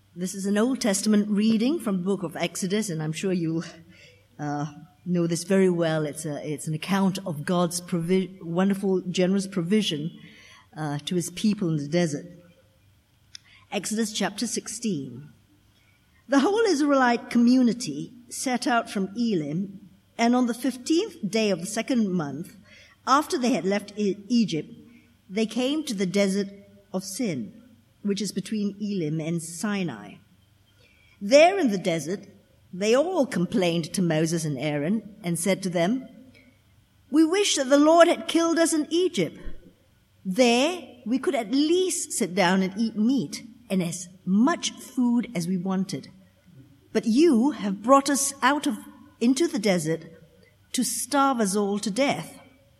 This is an Old Testament reading from the book of Exodus, and I'm sure you'll know this very well. It's an account of God's wonderful, generous provision to his people in the desert. Exodus chapter 16. The whole Israelite community set out from Elim, and on the 15th day of the second month, after they had left Egypt, they came to the desert of Sin, which is between Elim and Sinai. There in the desert, they all complained to Moses and Aaron and said to them, "We wish that the Lord had killed us in Egypt. There we could at least sit down and eat meat and as much food as we wanted. But you have brought us into the desert to starve us all to death."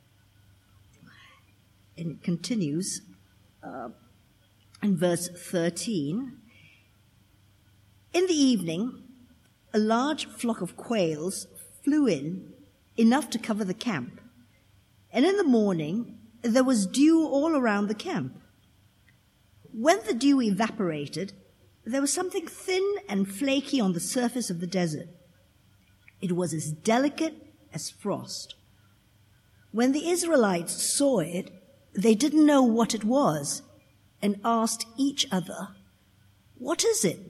And it continues in verse 13. In the evening, a large flock of quails flew in, enough to cover the camp. And in the morning, there was dew all around the camp. When the dew evaporated, there was something thin and flaky on the surface of the desert. It was as delicate as frost. When the Israelites saw it, they didn't know what it was and asked each other, "What is it?"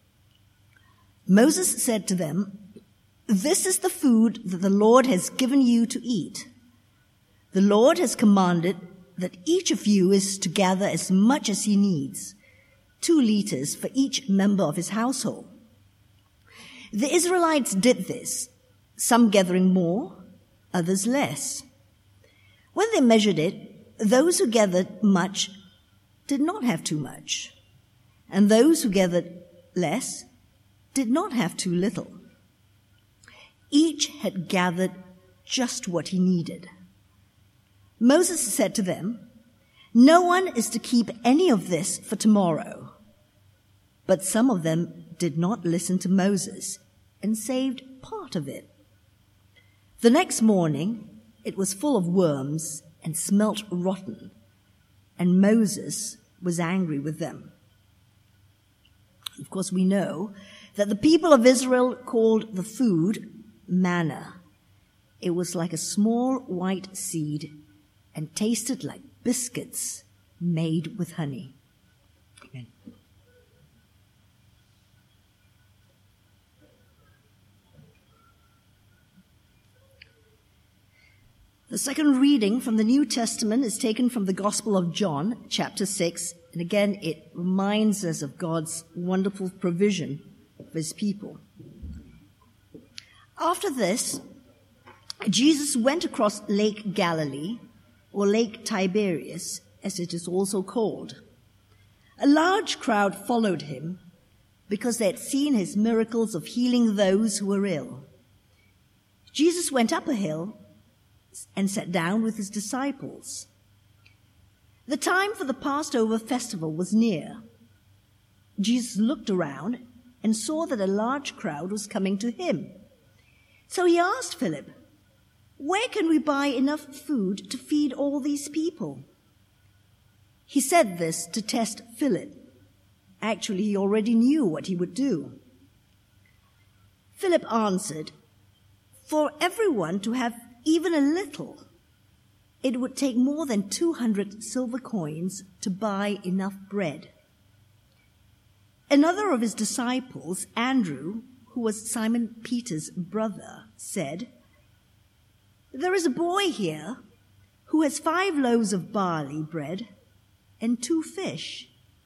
Moses said to them, "This is the food that the Lord has given you to eat. The Lord has commanded that each of you is to gather as much as he needs, 2 liters for each member of his household." The Israelites did this, some gathering more, others less. When they measured it, those who gathered much did not have too much, and those who gathered less did not have too little. Each had gathered just what he needed. Moses said to them, "No one is to keep any of this for tomorrow." But some of them did not listen to Moses and saved part of it. The next morning, it was full of worms and smelt rotten, and Moses was angry with them. Of course, we know that the people of Israel called the food manna. It was like a small white seed and tasted like biscuits made with honey. Amen. The second reading from the New Testament is taken from the Gospel of John, chapter 6, and again it reminds us of God's wonderful provision for his people. After this, Jesus went across Lake Galilee, or Lake Tiberias, as it is also called. A large crowd followed him because they had seen his miracles of healing those who were ill. Jesus went up a hill and sat down with his disciples. The time for the Passover festival was near. Jesus looked around and saw that a large crowd was coming to him. So he asked Philip, "Where can we buy enough food to feed all these people?" He said this to test Philip. Actually, he already knew what he would do. Philip answered, "For everyone to have even a little, it would take more than 200 silver coins to buy enough bread." Another of his disciples, Andrew, who was Simon Peter's brother, said, "There is a boy here who has 5 loaves of barley bread and 2 fish.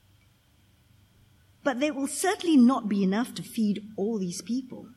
But there will certainly not be enough to feed all these people."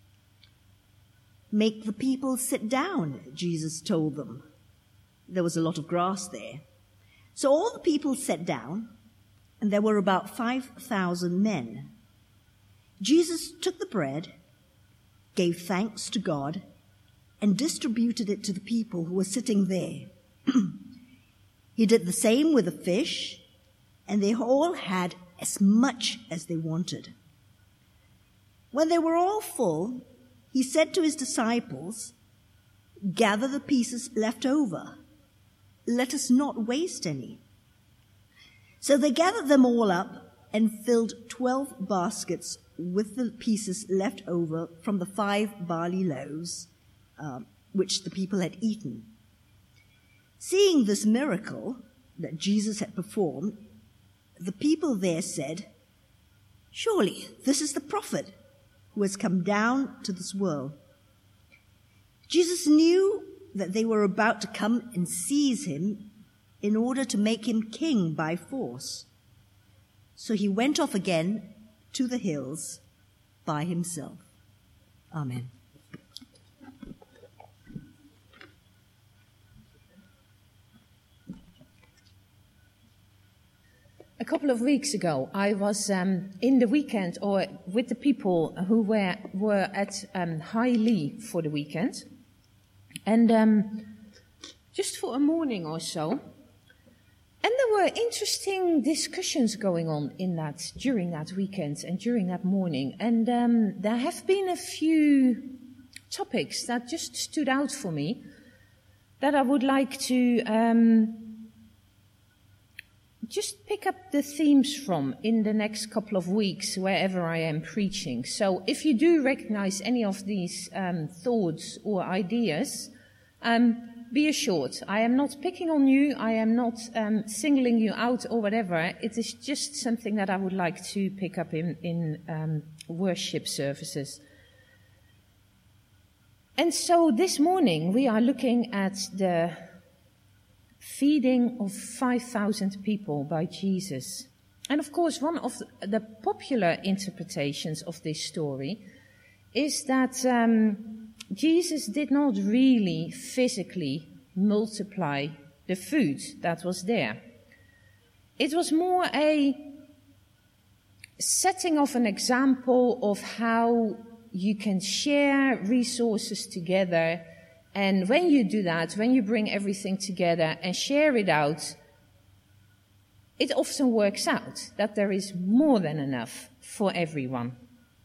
"Make the people sit down," Jesus told them. There was a lot of grass there. So all the people sat down, and there were about 5,000 men. Jesus took the bread, gave thanks to God, and distributed it to the people who were sitting there. He did the same with the fish, and they all had as much as they wanted. When they were all full, he said to his disciples, "Gather the pieces left over. Let us not waste any." So they gathered them all up and filled 12 baskets with the pieces left over from the 5 barley loaves which the people had eaten. Seeing this miracle that Jesus had performed, the people there said, "Surely this is the prophet who has come down to this world." Jesus knew that they were about to come and seize him in order to make him king by force. So he went off again to the hills by himself. Amen. A couple of weeks ago, I was in the weekend or with the people who were at High Lee for the weekend. And just for a morning or so. And there were interesting discussions going on during that weekend and during that morning. And there have been a few topics that just stood out for me that I would like to just pick up the themes from in the next couple of weeks wherever I am preaching. So if you do recognize any of these thoughts or ideas, be assured, I am not picking on you, I am not singling you out or whatever. It is just something that I would like to pick up in worship services. And so this morning we are looking at the feeding of 5,000 people by Jesus. And of course, one of the popular interpretations of this story is that Jesus did not really physically multiply the food that was there. It was more a setting of an example of how you can share resources together. And when you do that, when you bring everything together and share it out, it often works out that there is more than enough for everyone.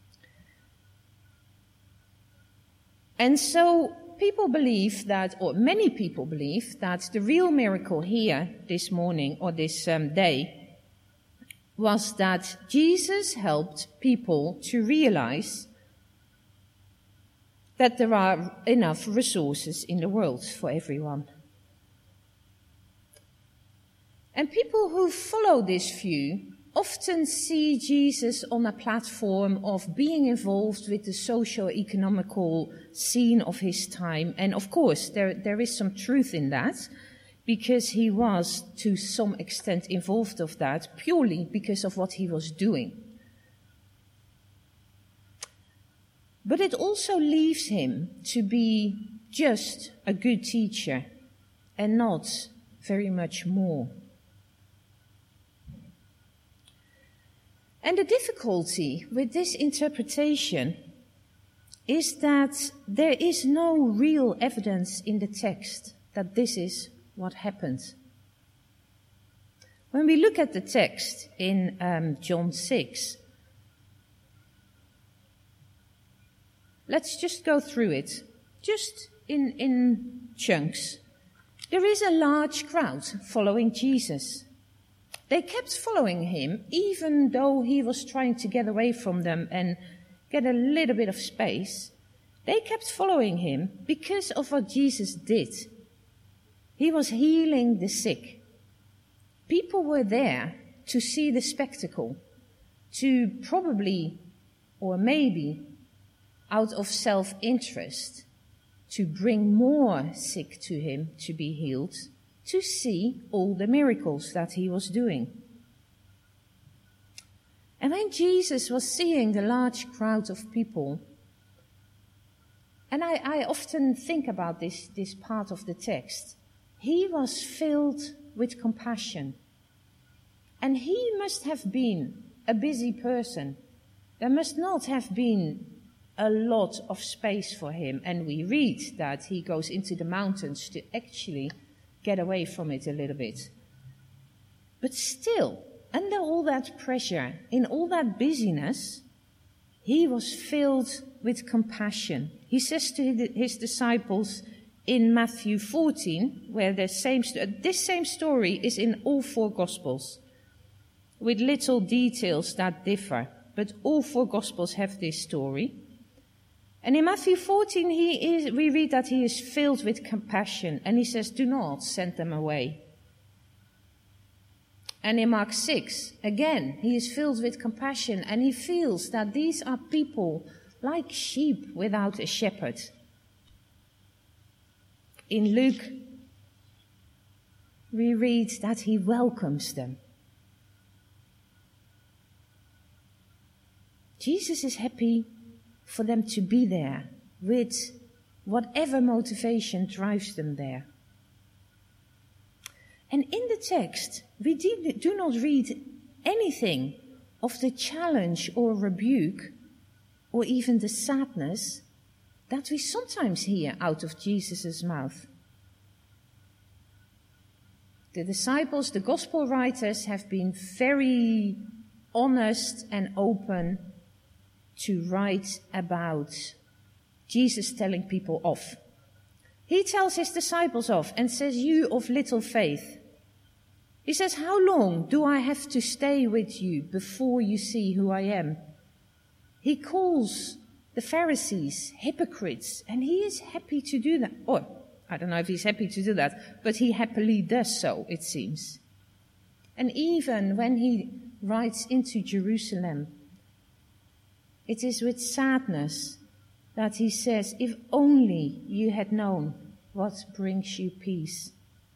And so people believe that, or many people believe that the real miracle here this morning or this day was that Jesus helped people to realize that there are enough resources in the world for everyone. And people who follow this view often see Jesus on a platform of being involved with the socio-economical scene of his time. And of course, there is some truth in that, because he was to some extent involved of that, purely because of what he was doing. But it also leaves him to be just a good teacher and not very much more. And the difficulty with this interpretation is that there is no real evidence in the text that this is what happened. When we look at the text in John 6, let's just go through it, just in chunks. There is a large crowd following Jesus. They kept following him, even though he was trying to get away from them and get a little bit of space. They kept following him because of what Jesus did. He was healing the sick. People were there to see the spectacle, to probably, or maybe, out of self-interest, to bring more sick to him to be healed, to see all the miracles that he was doing. And when Jesus was seeing the large crowd of people, and I often think about this part of the text, he was filled with compassion. And he must have been a busy person. There must not have been a lot of space for him. And we read that he goes into the mountains to actually get away from it a little bit. But still, under all that pressure, in all that busyness, he was filled with compassion. He says to his disciples in Matthew 14, where this same story is in all 4 Gospels. with little details that differ, but all four Gospels have this story. And in Matthew 14, we read that he is filled with compassion, and he says, do not send them away. And in Mark 6, again, he is filled with compassion, and he feels that these are people like sheep without a shepherd. In Luke, we read that he welcomes them. Jesus is happy for them to be there with whatever motivation drives them there. And in the text, we do not read anything of the challenge or rebuke or even the sadness that we sometimes hear out of Jesus' mouth. The disciples, the gospel writers, have been very honest and open to write about Jesus telling people off. He tells his disciples off and says, you of little faith. He says, how long do I have to stay with you before you see who I am? He calls the Pharisees hypocrites, and he is happy to do that. Or, I don't know if he's happy to do that, but he happily does so, it seems. And even when he rides into Jerusalem, it is with sadness that he says, if only you had known what brings you peace.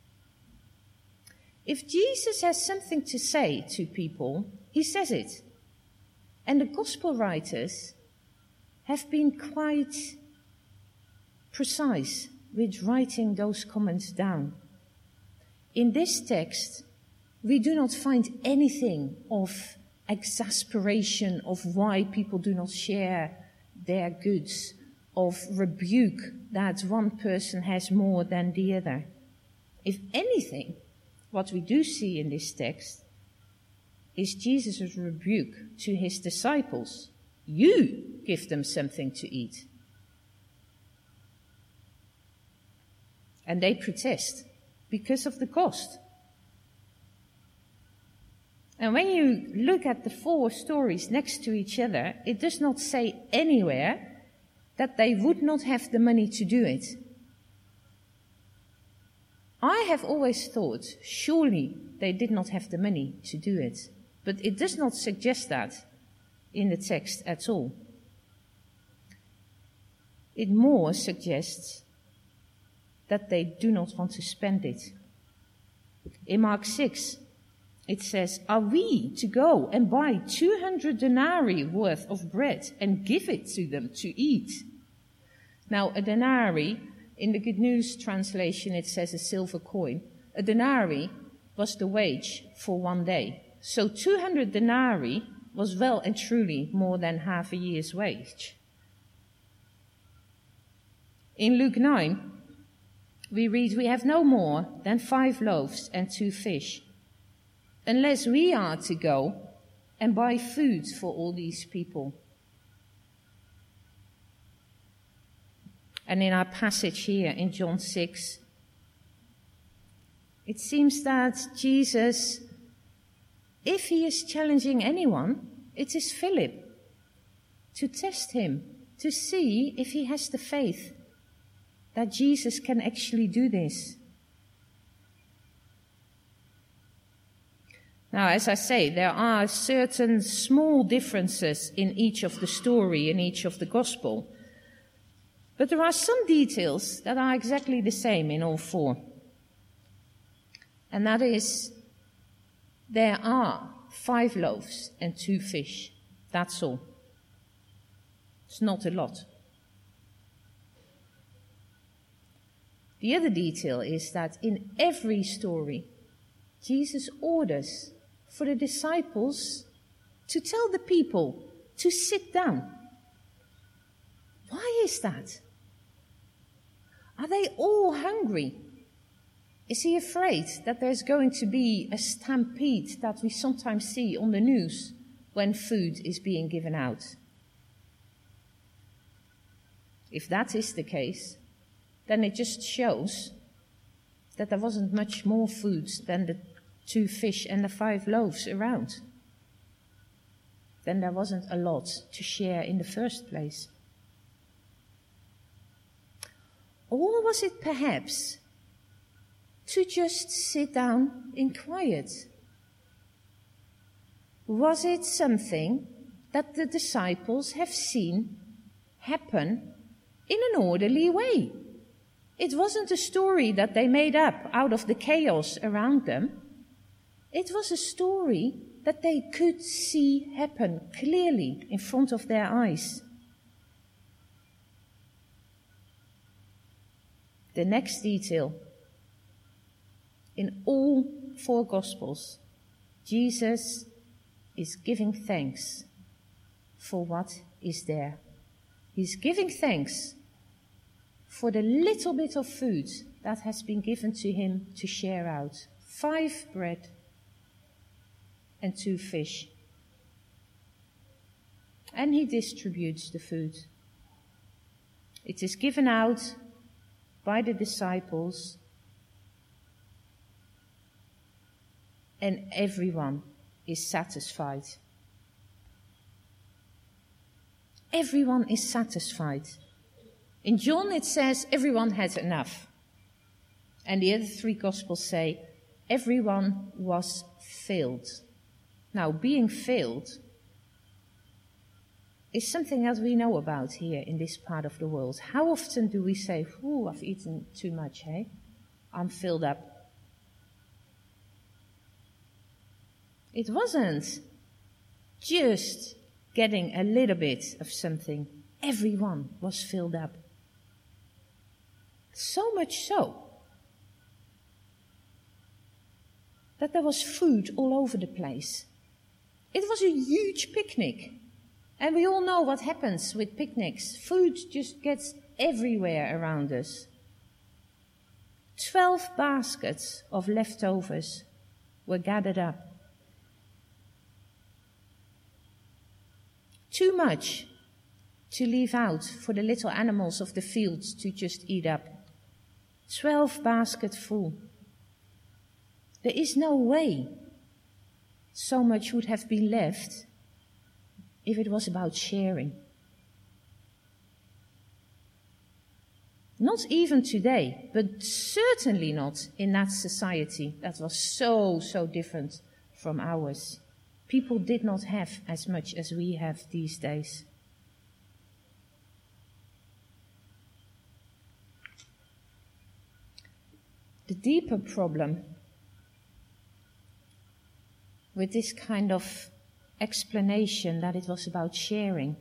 If Jesus has something to say to people, he says it. And the gospel writers have been quite precise with writing those comments down. In this text, we do not find anything of exasperation of why people do not share their goods, of rebuke that one person has more than the other. If anything, what we do see in this text is Jesus' rebuke to his disciples. You give them something to eat. And they protest because of the cost. And when you look at the four stories next to each other, it does not say anywhere that they would not have the money to do it. I have always thought, surely they did not have the money to do it. But it does not suggest that in the text at all. It more suggests that they do not want to spend it. In Mark 6, it says, are we to go and buy 200 denarii worth of bread and give it to them to eat? Now, a denarii, in the Good News translation, it says a silver coin. A denarii was the wage for one day. So 200 denarii was well and truly more than half a year's wage. In Luke 9, we read, we have no more than 5 loaves and 2 fish. Unless we are to go and buy food for all these people. And in our passage here in John 6, it seems that Jesus, if he is challenging anyone, it is Philip, to test him, to see if he has the faith that Jesus can actually do this. Now, as I say, there are certain small differences in each of the story, in each of the gospel. But there are some details that are exactly the same in all 4. And that is, there are 5 loaves and 2 fish. That's all. It's not a lot. The other detail is that in every story, Jesus orders for the disciples to tell the people to sit down. Why is that? Are they all hungry? Is he afraid that there's going to be a stampede that we sometimes see on the news when food is being given out? If that is the case, then it just shows that there wasn't much more food than the 2 fish and the 5 loaves around. then there wasn't a lot to share in the first place. Or was it perhaps to just sit down in quiet? Was it something that the disciples have seen happen in an orderly way? It wasn't a story that they made up out of the chaos around them. It was a story that they could see happen clearly in front of their eyes. The next detail. In all 4 Gospels, Jesus is giving thanks for what is there. He's giving thanks for the little bit of food that has been given to him to share out. 5 bread and 2 fish. And he distributes the food. It is given out by the disciples, and everyone is satisfied. Everyone is satisfied. In John it says everyone had enough. And the other 3 Gospels say everyone was filled. Now, being filled is something that we know about here in this part of the world. How often do we say, "Ooh, I've eaten too much, hey? I'm filled up." It wasn't just getting a little bit of something. Everyone was filled up. So much so that there was food all over the place. It was a huge picnic. And we all know what happens with picnics. Food just gets everywhere around us. 12 baskets of leftovers were gathered up. Too much to leave out for the little animals of the fields to just eat up. 12 baskets full. There is no way so much would have been left if it was about sharing. Not even today, but certainly not in that society that was so different from ours. People did not have as much as we have these days. The deeper problem with this kind of explanation that it was about sharing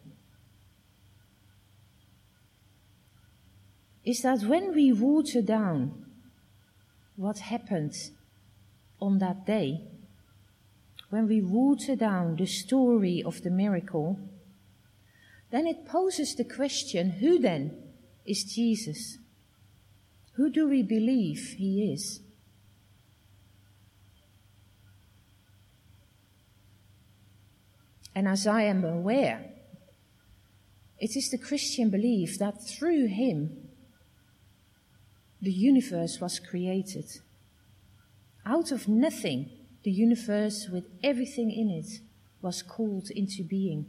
is that when we water down what happened on that day, when we water down the story of the miracle, then it poses the question, who then is Jesus? Who do we believe he is? And as I am aware, it is the Christian belief that through him, the universe was created. Out of nothing, the universe with everything in it was called into being.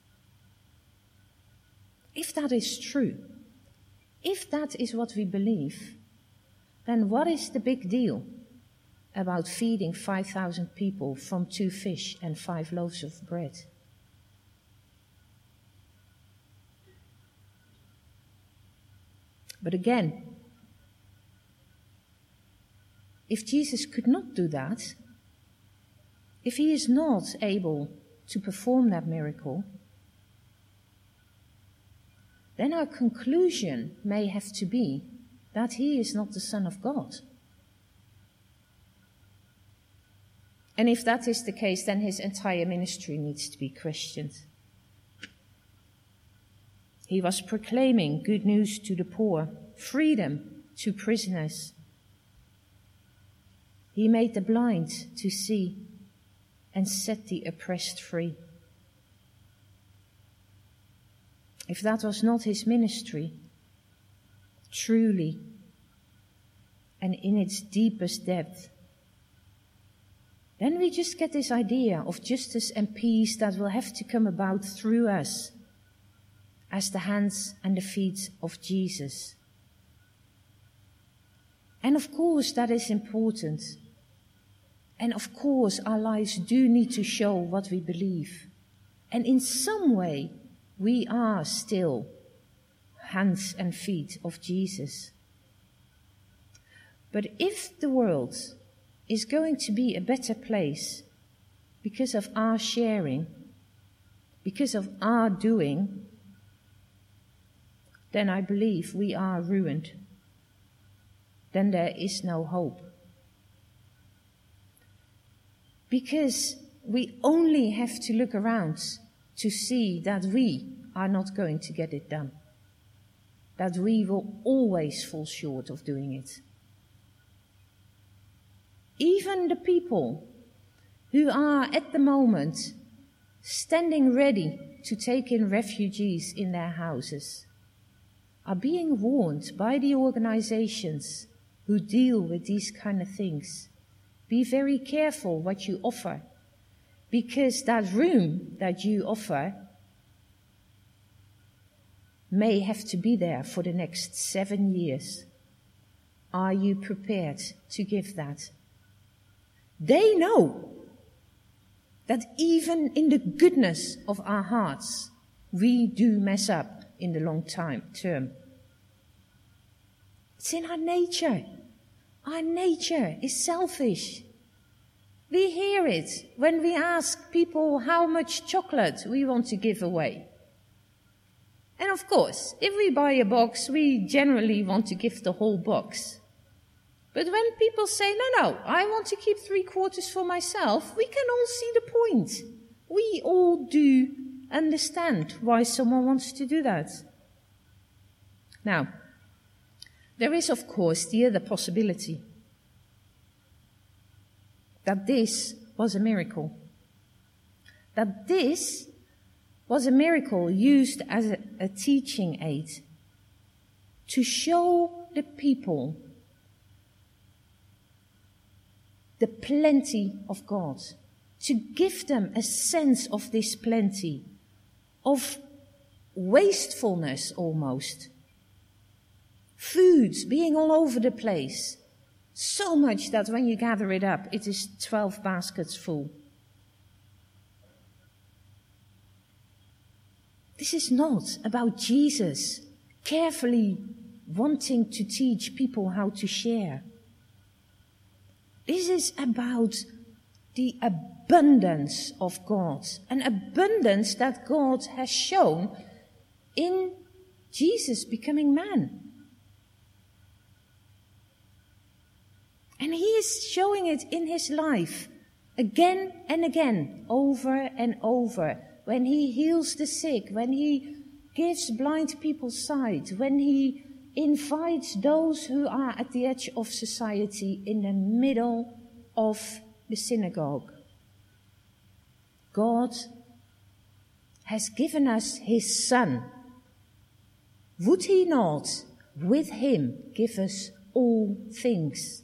If that is true, if that is what we believe, then what is the big deal about feeding 5,000 people from 2 fish and 5 loaves of bread? But again, if Jesus could not do that, if he is not able to perform that miracle, then our conclusion may have to be that he is not the Son of God. And if that is the case, then his entire ministry needs to be questioned. He was proclaiming good news to the poor, freedom to prisoners. He made the blind to see and set the oppressed free. If that was not his ministry, truly and in its deepest depth, then we just get this idea of justice and peace that will have to come about through us as the hands and the feet of Jesus. And of course that is important. And of course our lives do need to show what we believe. And in some way we are still hands and feet of Jesus. But if the world is going to be a better place because of our sharing, because of our doing, then I believe we are ruined. Then there is no hope. Because we only have to look around to see that we are not going to get it done. That we will always fall short of doing it. Even the people who are at the moment standing ready to take in refugees in their houses are being warned by the organizations who deal with these kind of things. Be very careful what you offer, because that room that you offer may have to be there for the next 7 years. Are you prepared to give that? They know that even in the goodness of our hearts, we do mess up in the long term. It's in our nature. Our nature is selfish. We hear it when we ask people how much chocolate we want to give away. And of course, if we buy a box, we generally want to give the whole box. But when people say, no, I want to keep 3/4 for myself, we can all see the point. We all do understand why someone wants to do that. Now, there is, of course, the other possibility. That this was a miracle. That this was a miracle used as a teaching aid to show the people the plenty of God, to give them a sense of this plenty, of wastefulness almost. Food being all over the place, so much that when you gather it up, it is 12 baskets full. This is not about Jesus carefully wanting to teach people how to share. This is about the abundance of God, an abundance that God has shown in Jesus becoming man. And he is showing it in his life again and again, over and over, when he heals the sick, when he gives blind people sight, when he invites those who are at the edge of society in the middle of the synagogue. God has given us his Son. Would he not, with him, give us all things?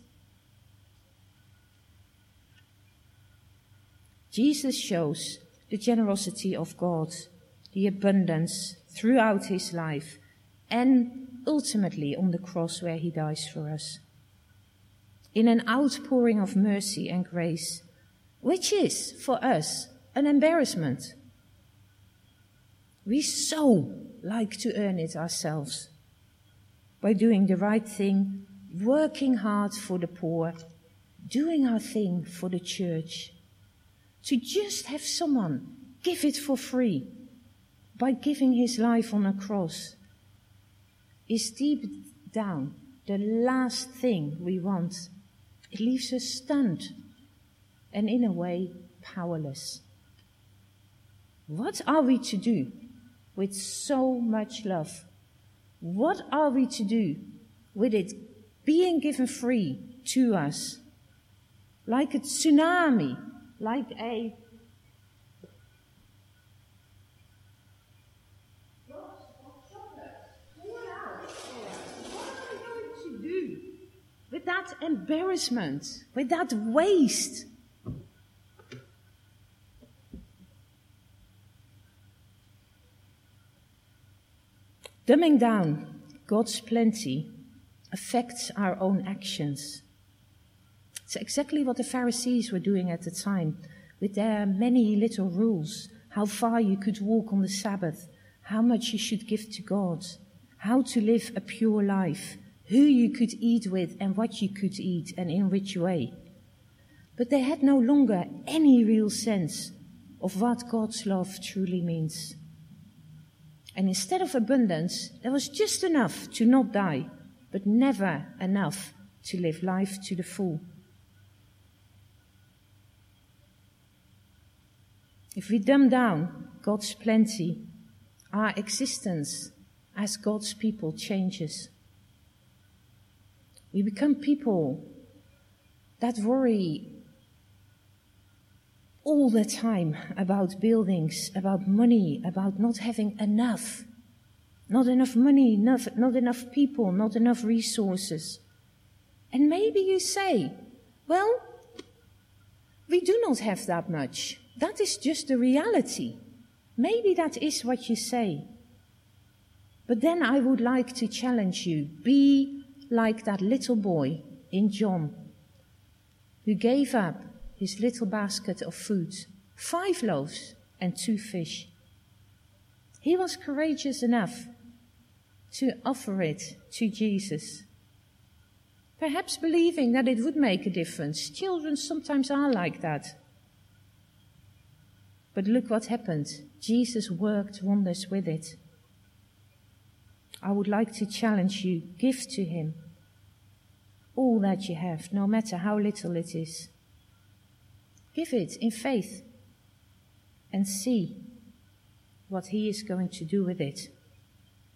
Jesus shows the generosity of God, the abundance throughout his life, and ultimately on the cross where he dies for us. In an outpouring of mercy and grace, which is, for us, an embarrassment. We so like to earn it ourselves by doing the right thing, working hard for the poor, doing our thing for the church. To just have someone give it for free by giving his life on a cross is deep down the last thing we want. It leaves us stunned and in a way powerless. What are we to do with so much love? What are we to do with it being given free to us? Like a tsunami, like a with that embarrassment, with that waste? Dumbing down God's plenty affects our own actions. It's exactly what the Pharisees were doing at the time, with their many little rules, how far you could walk on the Sabbath, how much you should give to God, how to live a pure life, who you could eat with and what you could eat and in which way. But they had no longer any real sense of what God's love truly means. And instead of abundance, there was just enough to not die, but never enough to live life to the full. If we dumb down God's plenty, our existence as God's people changes. We become people that worry all the time about buildings, about money, about not having enough. Not enough money, not enough people, not enough resources. And maybe you say, well, we do not have that much. That is just the reality. Maybe that is what you say. But then I would like to challenge you. Be like that little boy in John, who gave up his little basket of food, 5 loaves and 2 fish. He was courageous enough to offer it to Jesus, perhaps believing that it would make a difference. Children sometimes are like that. But look what happened. Jesus worked wonders with it. I would like to challenge you, give to him all that you have, no matter how little it is. Give it in faith and see what he is going to do with it.